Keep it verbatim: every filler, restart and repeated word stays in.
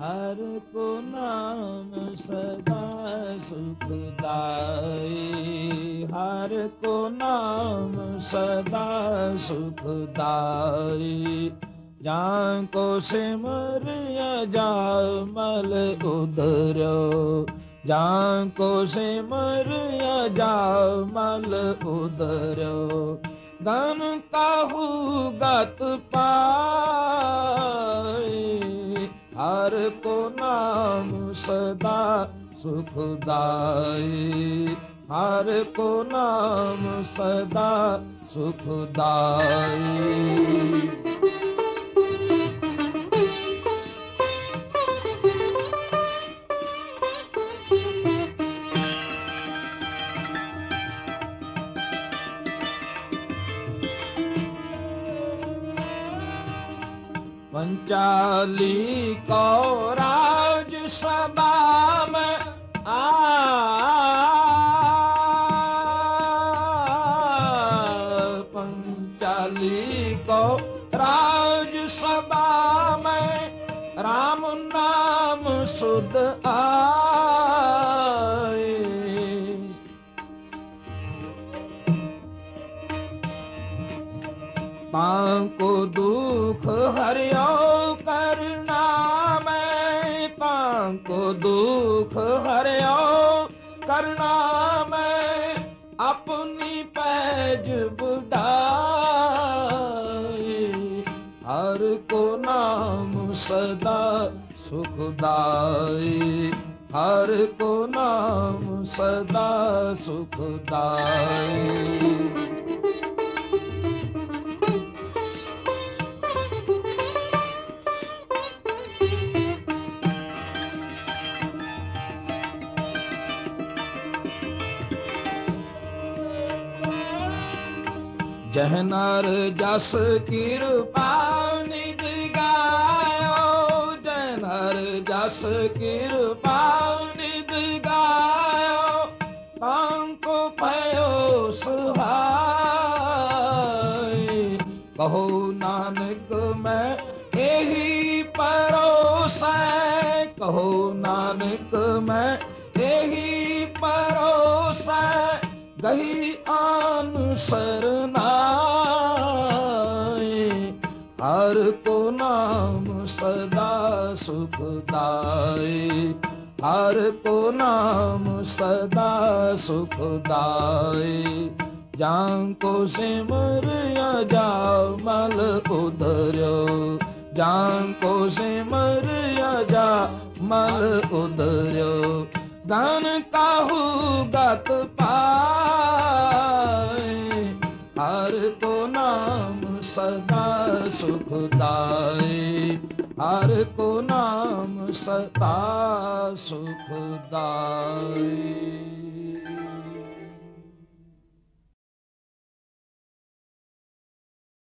हर को नाम सदा सुखदाई, हर को नाम सदा सुखदाई। जाको सिमरिया जामल उधर्यो, जाको सिमरिया जामल उधर्यो। धन काहू गत पाए, हर को नाम सदा सुखदाई, हर को नाम सदा सुखदाई। पंचाली को राज सभा में आ, पंचाली को राज सभा में राम नाम सुध आए। ताको दुख हरियो करना में, ताको दुख हरियो करना में, अपनी पैज बुढ़ाई। हर को नाम सदा सुखदाई, हर को नाम सदा सुखदाई। जहनर जस कृपा निधि गायो, जहनर जस कृपा निधि गायो। तांको भयो सुहाई, कहो नानक मैं यही परोसै, कहो नानक मैं यही परोसै। गही आन सरनाई, हर को नाम सदा सुखदाई, हर को नाम सदा सुखदाई। जाको सिमरिया जामल उधर्यो, जाको सिमरिया जामल उधर्यो। धन काहू गत पाए, हर को नाम सदा सुखदाई, हर को नाम सदा सुखदाई।